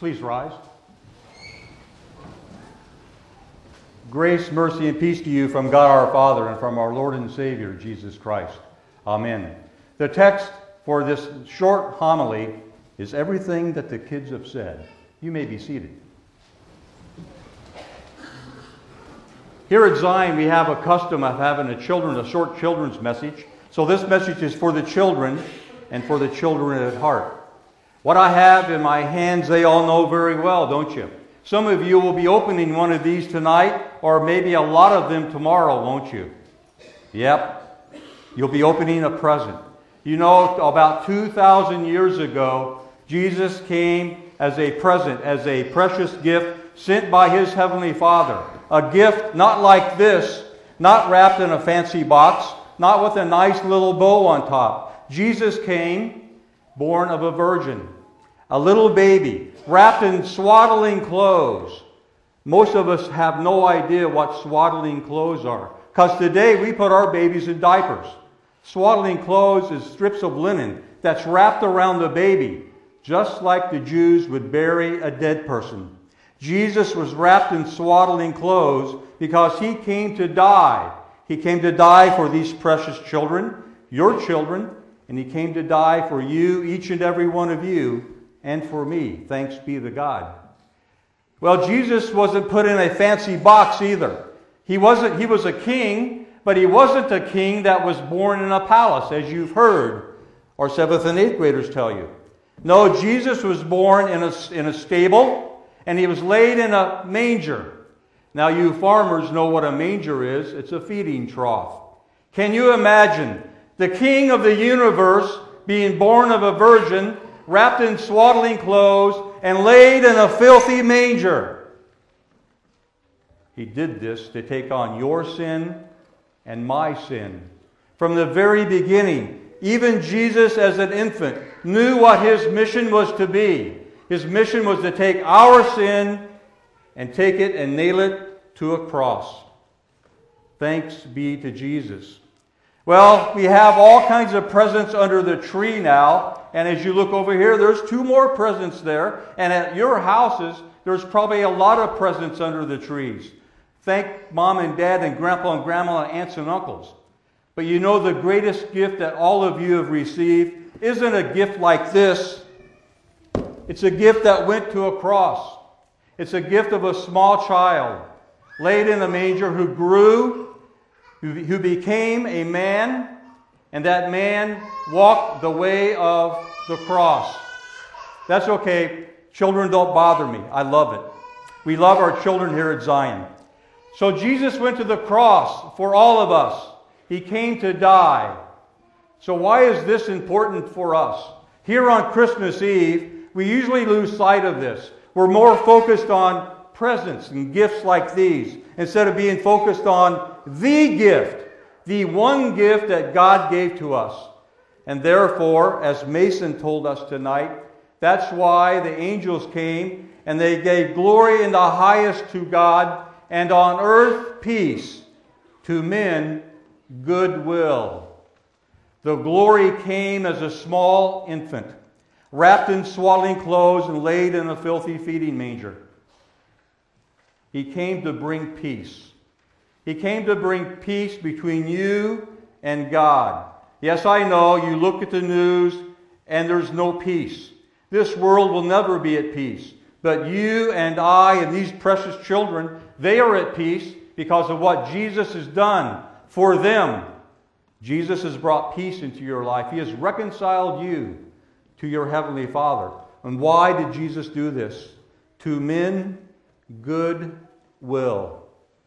Please rise. Grace, mercy, and peace to you from God our Father and from our Lord and Savior, Jesus Christ. Amen. The text for this short homily is everything that the kids have said. You may be seated. Here at Zion, we have a custom of having a short children's message. So this message is for the children and for the children at heart. What I have in my hands, they all know very well, don't you? Some of you will be opening one of these tonight, or maybe a lot of them tomorrow, won't you? Yep. You'll be opening a present. You know, about 2,000 years ago, Jesus came as a present, as a precious gift sent by His Heavenly Father. A gift not like this, not wrapped in a fancy box, not with a nice little bow on top. Jesus came born of a virgin, a little baby, wrapped in swaddling clothes. Most of us have no idea what swaddling clothes are, because today we put our babies in diapers. Swaddling clothes is strips of linen that's wrapped around the baby, just like the Jews would bury a dead person. Jesus was wrapped in swaddling clothes because He came to die. He came to die for these precious children, your children, and He came to die for you, each and every one of you, and for me. Thanks be to God. Well, Jesus wasn't put in a fancy box either. He was a king, but He wasn't a king that was born in a palace, as you've heard, or 7th and 8th graders tell you. No, Jesus was born in a stable, and He was laid in a manger. Now, you farmers know what a manger is. It's a feeding trough. Can you imagine the King of the universe being born of a virgin, wrapped in swaddling clothes, and laid in a filthy manger? He did this to take on your sin and my sin. From the very beginning, even Jesus as an infant knew what His mission was to be. His mission was to take our sin and take it and nail it to a cross. Thanks be to Jesus. Well, we have all kinds of presents under the tree now, and as you look over here, there's 2 more presents there, and at your houses, there's probably a lot of presents under the trees. Thank Mom and Dad and Grandpa and Grandma and aunts and uncles. But you know the greatest gift that all of you have received isn't a gift like this. It's a gift that went to a cross. It's a gift of a small child laid in a manger who grew, who became a man, and that man walked the way of the cross. That's okay. Children don't bother me. I love it. We love our children here at Zion. So Jesus went to the cross for all of us. He came to die. So why is this important for us? Here on Christmas Eve, we usually lose sight of this. We're more focused on presents and gifts like these instead of being focused on the gift, the one gift that God gave to us. And therefore, as Mason told us tonight, that's why the angels came and they gave glory in the highest to God, and on earth peace, to men goodwill. The glory came as a small infant, wrapped in swaddling clothes and laid in a filthy feeding manger. He came to bring peace. He came to bring peace between you and God. Yes, I know, you look at the news and there's no peace. This world will never be at peace. But you and I and these precious children, they are at peace because of what Jesus has done for them. Jesus has brought peace into your life. He has reconciled you to your Heavenly Father. And why did Jesus do this? To men goodwill.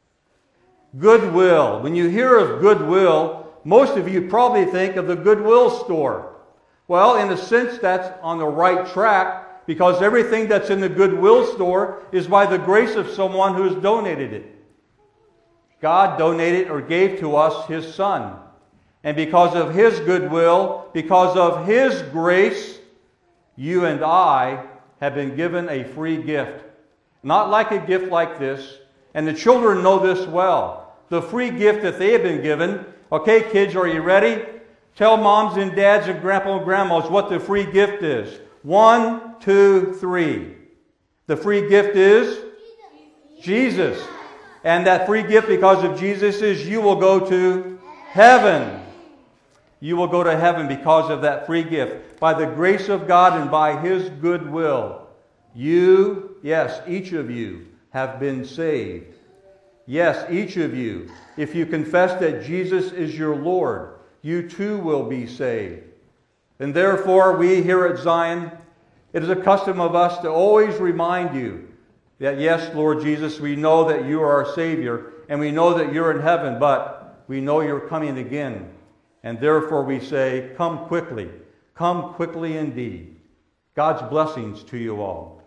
Goodwill. When you hear of goodwill, most of you probably think of the Goodwill store. Well, in a sense, that's on the right track because everything that's in the Goodwill store is by the grace of someone who has donated it. God donated or gave to us His Son. And because of His goodwill, because of His grace, you and I have been given a free gift. Not like a gift like this. And the children know this well. The free gift that they have been given. Okay, kids, are you ready? Tell moms and dads and grandpa and grandmas what the free gift is. 1, 2, 3. The free gift is Jesus. And that free gift because of Jesus is you will go to heaven. You will go to heaven because of that free gift. By the grace of God and by His good will, you, yes, each of you have been saved. Yes, each of you. If you confess that Jesus is your Lord, you too will be saved. And therefore, we here at Zion, it is a custom of us to always remind you that, yes, Lord Jesus, we know that you are our Savior, and we know that you're in heaven, but we know you're coming again. And therefore we say, come quickly indeed. God's blessings to you all.